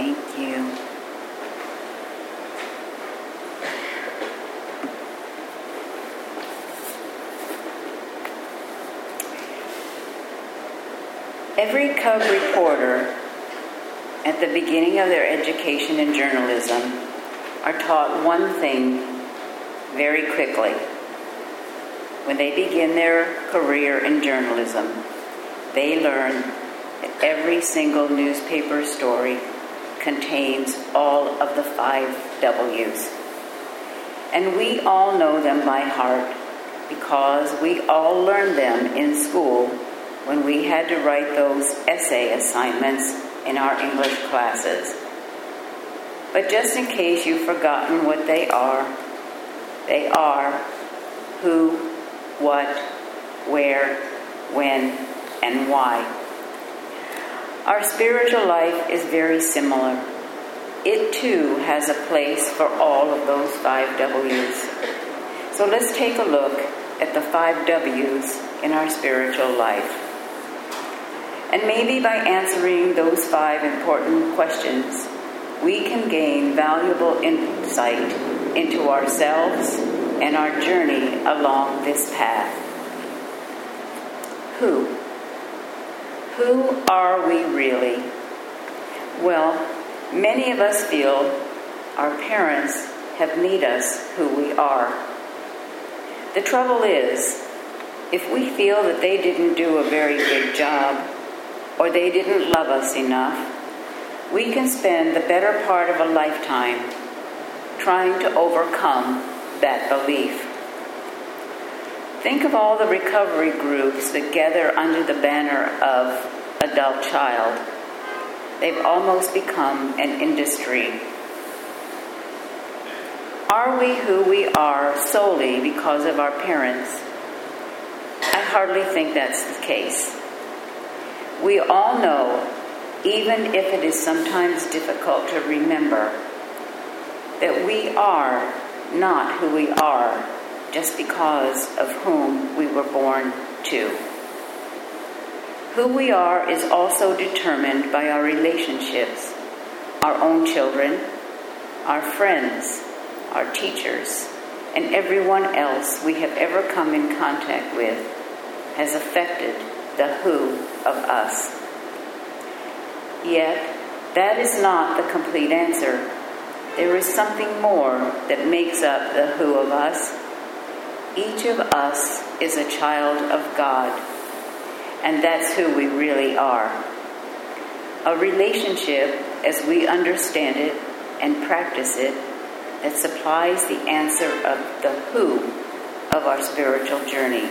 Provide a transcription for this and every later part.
Thank you. Every cub reporter, at the beginning of their education in journalism, are taught one thing very quickly. When they begin their career in journalism, they learn that every single newspaper story contains all of the 5 W's. And we all know them by heart because we all learned them in school when we had to write those essay assignments in our English classes. But just in case you've forgotten what they are who, what, where, when, and why. Our spiritual life is very similar. It too has a place for all of those 5 W's. So let's take a look at the 5 W's in our spiritual life. And maybe by answering those 5 important questions, we can gain valuable insight into ourselves and our journey along this path. Who? Who are we really? Well, many of us feel our parents have made us who we are. The trouble is, if we feel that they didn't do a very good job, or they didn't love us enough, we can spend the better part of a lifetime trying to overcome that belief. Think of all the recovery groups that gather under the banner of adult child. They've almost become an industry. Are we who we are solely because of our parents? I hardly think that's the case. We all know, even if it is sometimes difficult to remember, that we are not who we are just because of whom we were born to. Who we are is also determined by our relationships, our own children, our friends, our teachers, and everyone else we have ever come in contact with has affected the who of us. Yet, that is not the complete answer. There is something more that makes up the who of us. Each of us is a child of God, and that's who we really are. A relationship, as we understand it and practice it, that supplies the answer of the who of our spiritual journey.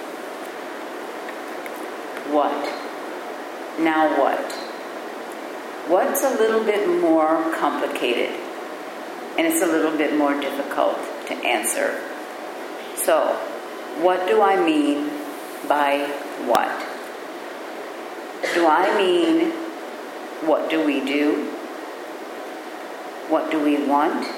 What? Now what? What's a little bit more complicated, and it's a little bit more difficult to answer. So, what do I mean by what? Do I mean, what do we do? What do we want?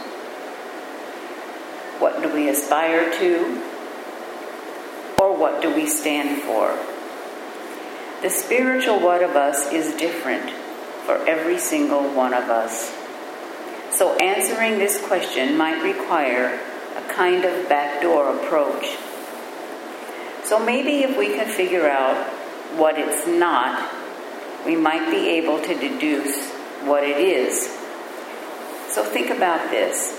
What do we aspire to? Or what do we stand for? The spiritual what of us is different for every single one of us. So answering this question might require a kind of backdoor approach. So maybe if we can figure out what it's not, we might be able to deduce what it is. So think about this.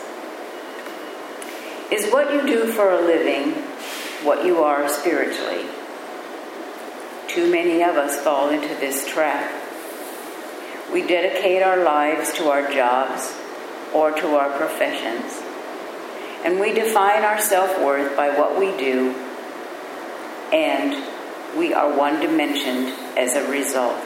Is what you do for a living what you are spiritually? Too many of us fall into this trap. We dedicate our lives to our jobs or to our professions, and we define our self-worth by what we do, and we are one-dimensioned as a result.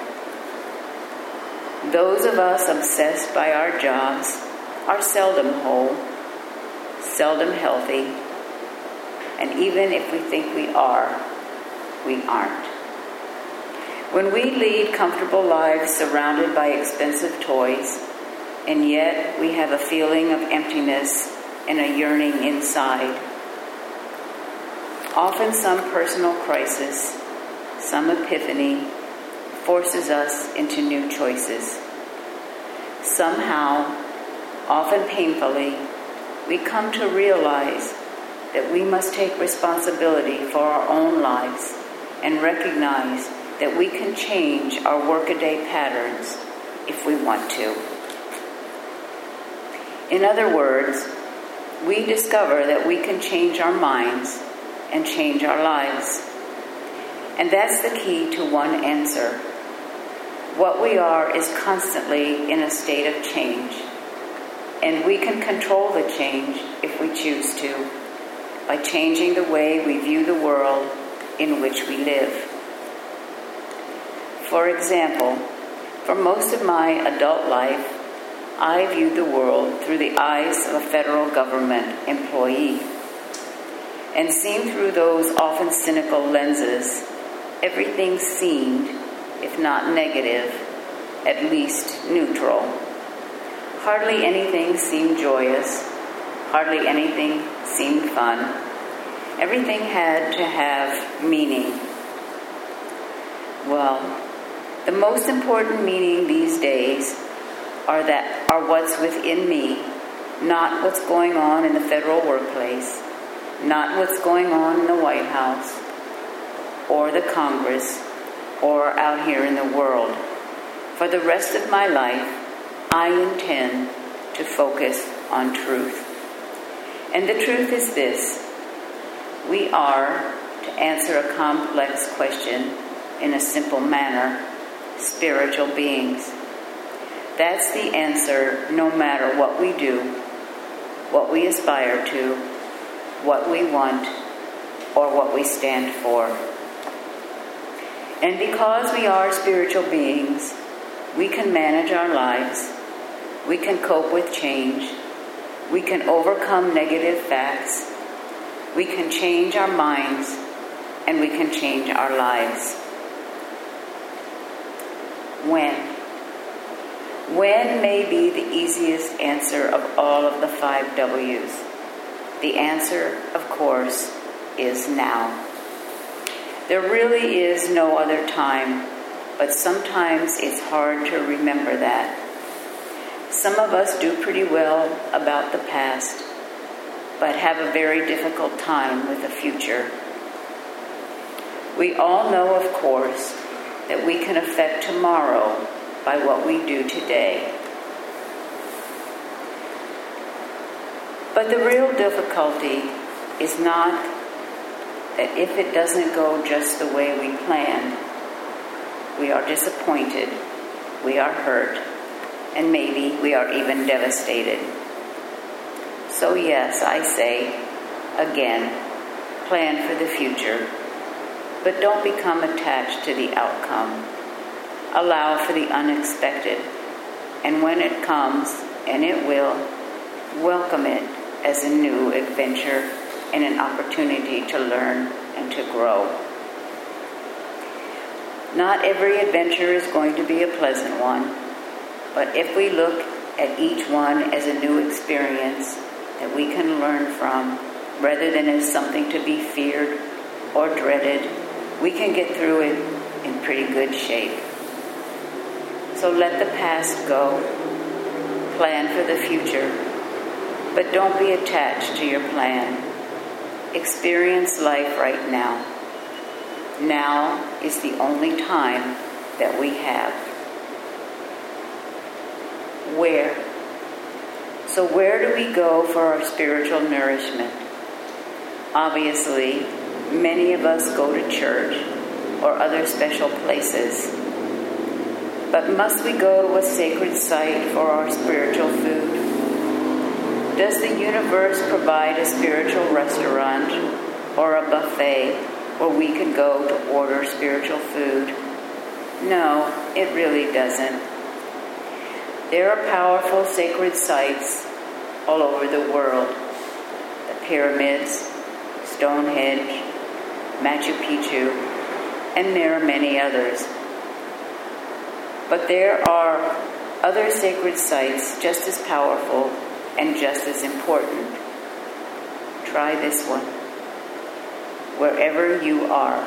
Those of us obsessed by our jobs are seldom whole, seldom healthy, and even if we think we are, we aren't. When we lead comfortable lives surrounded by expensive toys, and yet we have a feeling of emptiness and a yearning inside, often some personal crisis, some epiphany, forces us into new choices. Somehow, often painfully, we come to realize that we must take responsibility for our own lives and recognize that we can change our workaday patterns if we want to. In other words, we discover that we can change our minds and change our lives. And that's the key to one answer. What we are is constantly in a state of change, and we can control the change if we choose to, by changing the way we view the world in which we live. For example, for most of my adult life, I viewed the world through the eyes of a federal government employee. And seen through those often cynical lenses, everything seemed, if not negative, at least neutral. Hardly anything seemed joyous. Hardly anything seemed fun. Everything had to have meaning. Well, the most important meaning these days are what's within me, not what's going on in the federal workplace, not what's going on in the White House or the Congress or out here in the world. For the rest of my life, I intend to focus on truth. And the truth is this: we are, to answer a complex question in a simple manner, spiritual beings. That's the answer no matter what we do, what we aspire to, what we want, or what we stand for. And because we are spiritual beings, we can manage our lives, we can cope with change, we can overcome negative facts, we can change our minds, and we can change our lives. When may be the easiest answer of all of the 5 W's. The answer, of course, is now. There really is no other time, but sometimes it's hard to remember that. Some of us do pretty well about the past, but have a very difficult time with the future. We all know, of course, that we can affect tomorrow by what we do today. But the real difficulty is not that if it doesn't go just the way we planned, we are disappointed, we are hurt, and maybe we are even devastated. So yes, I say, again, plan for the future, but don't become attached to the outcome. Allow for the unexpected, and when it comes, and it will, welcome it as a new adventure and an opportunity to learn and to grow. Not every adventure is going to be a pleasant one, but if we look at each one as a new experience that we can learn from, rather than as something to be feared or dreaded, we can get through it in pretty good shape. So let the past go, plan for the future, but don't be attached to your plan. Experience life right now. Now is the only time that we have. Where? So where do we go for our spiritual nourishment? Obviously, many of us go to church or other special places. But must we go to a sacred site for our spiritual food? Does the universe provide a spiritual restaurant or a buffet where we can go to order spiritual food? No, it really doesn't. There are powerful sacred sites all over the world. The pyramids, Stonehenge, Machu Picchu, and there are many others. But there are other sacred sites just as powerful and just as important. Try this one. Wherever you are.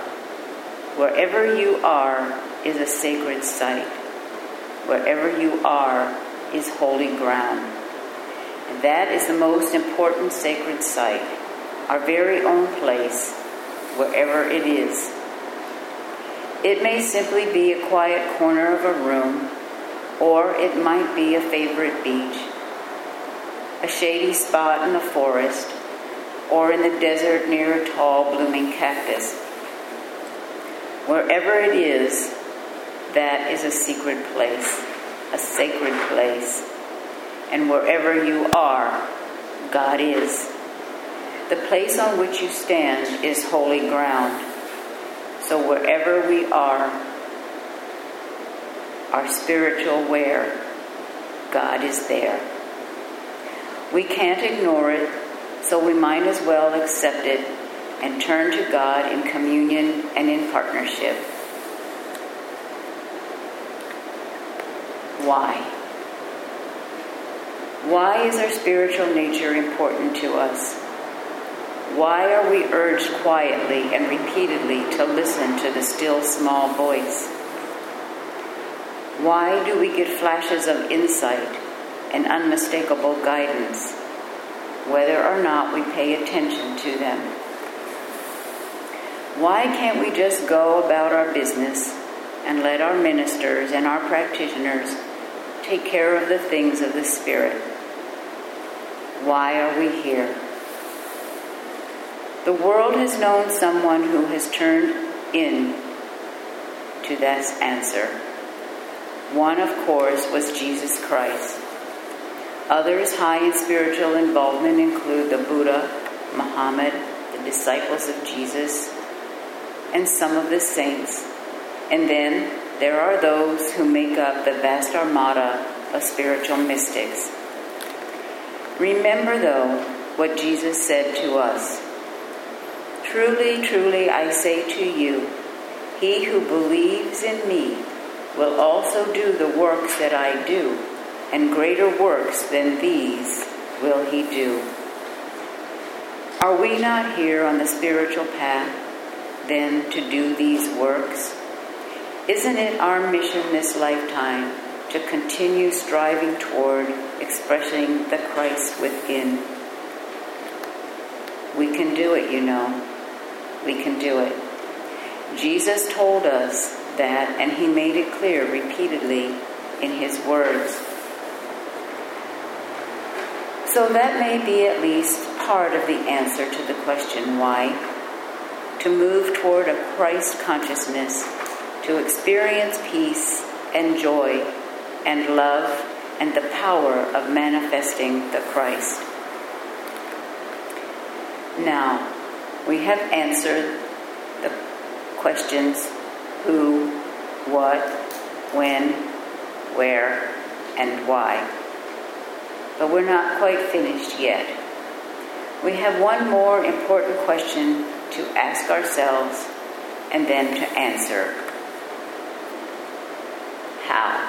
Wherever you are is a sacred site. Wherever you are is holy ground. And that is the most important sacred site, our very own place, wherever it is. It may simply be a quiet corner of a room, or it might be a favorite beach, a shady spot in the forest, or in the desert near a tall blooming cactus. Wherever it is, that is a secret place, a sacred place. And wherever you are, God is. The place on which you stand is holy ground. So wherever we are, our spiritual where, God is there. We can't ignore it, so we might as well accept it and turn to God in communion and in partnership. Why? Why is our spiritual nature important to us? Why are we urged quietly and repeatedly to listen to the still small voice? Why do we get flashes of insight and unmistakable guidance, whether or not we pay attention to them? Why can't we just go about our business and let our ministers and our practitioners take care of the things of the Spirit? Why are we here? The world has known someone who has turned in to that answer. One, of course, was Jesus Christ. Others high in spiritual involvement include the Buddha, Muhammad, the disciples of Jesus, and some of the saints. And then there are those who make up the vast armada of spiritual mystics. Remember, though, what Jesus said to us. Truly, truly, I say to you, he who believes in me will also do the works that I do, and greater works than these will he do. Are we not here on the spiritual path, then, to do these works? Isn't it our mission this lifetime to continue striving toward expressing the Christ within? We can do it, you know. We can do it. Jesus told us that, and he made it clear repeatedly in his words. So that may be at least part of the answer to the question, why? To move toward a Christ consciousness, to experience peace and joy and love and the power of manifesting the Christ. Now, we have answered the questions who, what, when, where, and why. But we're not quite finished yet. We have one more important question to ask ourselves and then to answer. How?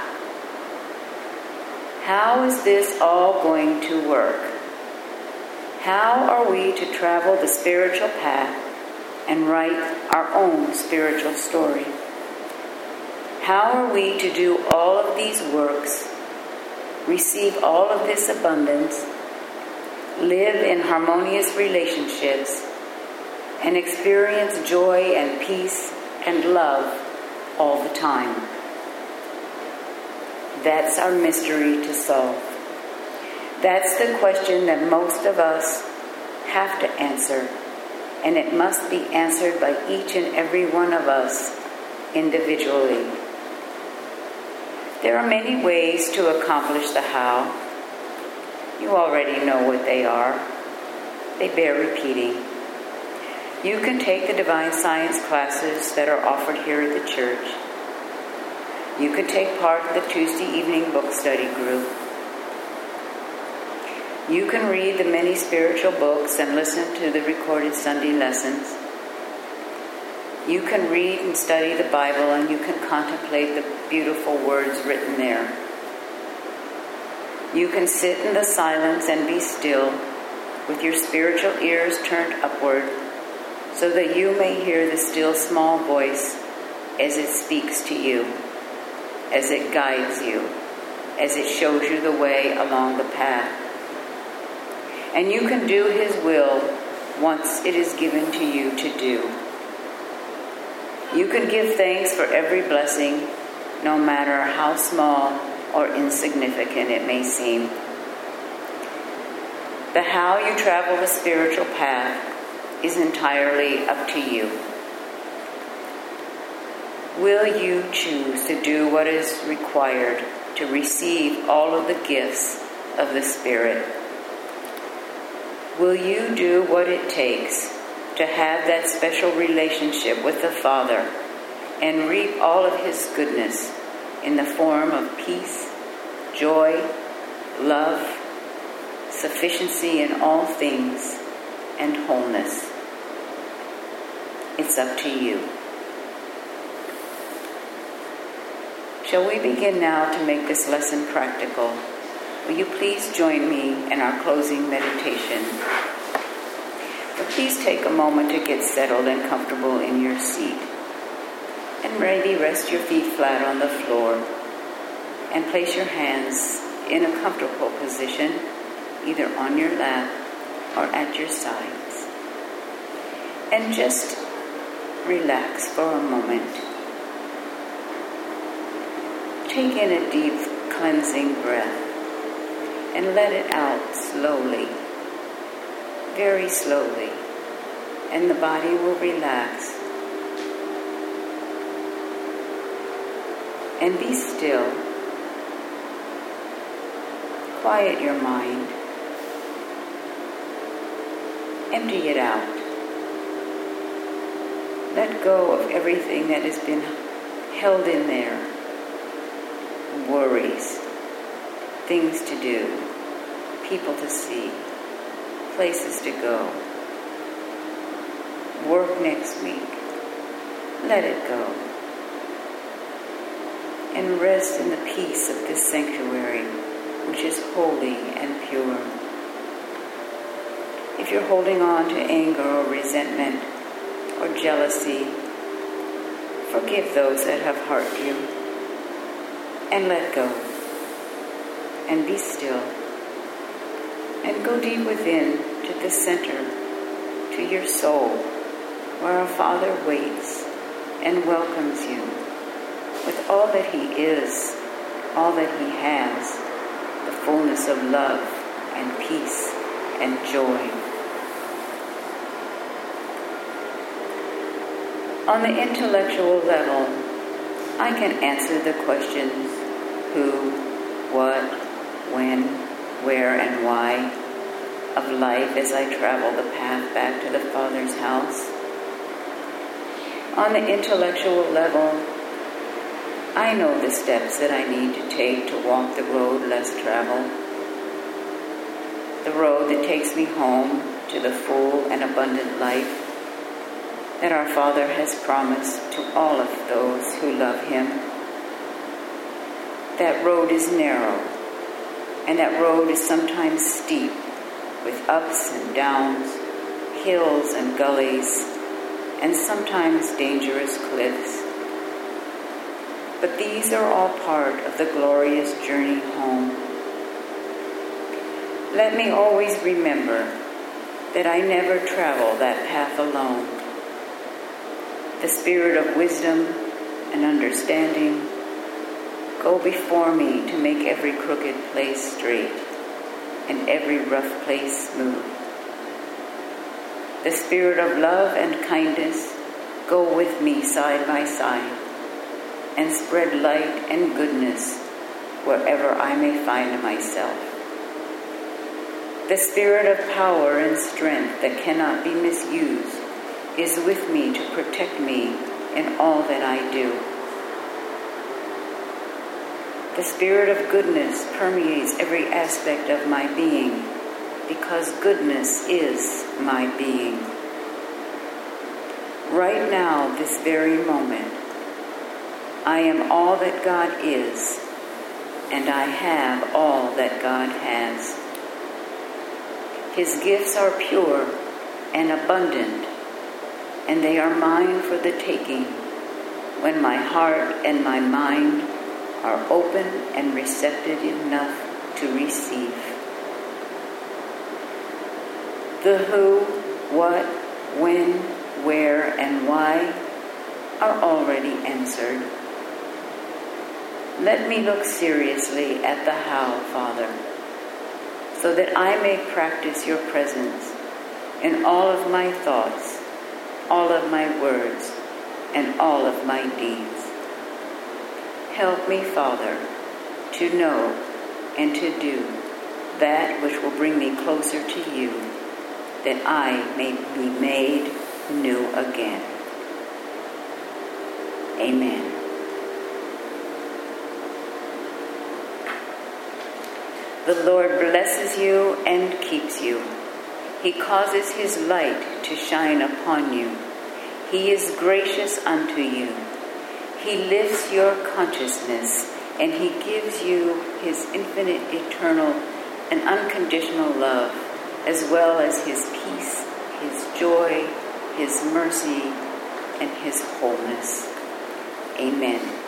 How is this all going to work? How are we to travel the spiritual path and write our own spiritual story? How are we to do all of these works, receive all of this abundance, live in harmonious relationships, and experience joy and peace and love all the time? That's our mystery to solve. That's the question that most of us have to answer, and it must be answered by each and every one of us individually. There are many ways to accomplish the how. You already know what they are. They bear repeating. You can take the Divine Science classes that are offered here at the church. You can take part in the Tuesday evening book study group. You can read the many spiritual books and listen to the recorded Sunday lessons. You can read and study the Bible, and you can contemplate the beautiful words written there. You can sit in the silence and be still with your spiritual ears turned upward so that you may hear the still small voice as it speaks to you, as it guides you, as it shows you the way along the path. And you can do His will once it is given to you to do. You can give thanks for every blessing, no matter how small or insignificant it may seem. The how you travel the spiritual path is entirely up to you. Will you choose to do what is required to receive all of the gifts of the Spirit? Will you do what it takes to have that special relationship with the Father and reap all of His goodness in the form of peace, joy, love, sufficiency in all things, and wholeness? It's up to you. Shall we begin now to make this lesson practical? Will you please join me in our closing meditation? But please take a moment to get settled and comfortable in your seat. And maybe rest your feet flat on the floor and place your hands in a comfortable position, either on your lap or at your sides. And just relax for a moment. Take in a deep cleansing breath and let it out slowly, very slowly, and the body will relax. And be still. Quiet your mind. Empty it out. Let go of everything that has been held in there. Worries, things to do, people to see, places to go, work next week. Let it go. And rest in the peace of this sanctuary, which is holy and pure. If you're holding on to anger or resentment or jealousy, forgive those that have hurt you. And let go. And be still. And go deep within to the center, to your soul, where our Father waits and welcomes you with all that He is, all that He has, the fullness of love and peace and joy. On the intellectual level, I can answer the questions who, what, when, where, and why of life as I travel the path back to the Father's house. On the intellectual level, I know the steps that I need to take to walk the road less traveled, the road that takes me home to the full and abundant life that our Father has promised to all of those who love Him. That road is narrow, and that road is sometimes steep, with ups and downs, hills and gullies, and sometimes dangerous cliffs. But these are all part of the glorious journey home. Let me always remember that I never travel that path alone. The Spirit of wisdom and understanding go before me to make every crooked place straight and every rough place smooth. The Spirit of love and kindness go with me side by side and spread light and goodness wherever I may find myself. The Spirit of power and strength that cannot be misused is with me to protect me in all that I do. The Spirit of goodness permeates every aspect of my being, because goodness is my being. Right now, this very moment, I am all that God is, and I have all that God has. His gifts are pure and abundant, and they are mine for the taking when my heart and my mind are open and receptive enough to receive. The who, what, when, where, and why are already answered. Let me look seriously at the how, Father, so that I may practice your presence in all of my thoughts, all of my words, and all of my deeds. Help me, Father, to know and to do that which will bring me closer to you, that I may be made new again. Amen. The Lord blesses you and keeps you. He causes his light to shine upon you. He is gracious unto you. He lifts your consciousness, and he gives you his infinite, eternal, and unconditional love, as well as his peace, his joy, his mercy, and his wholeness. Amen.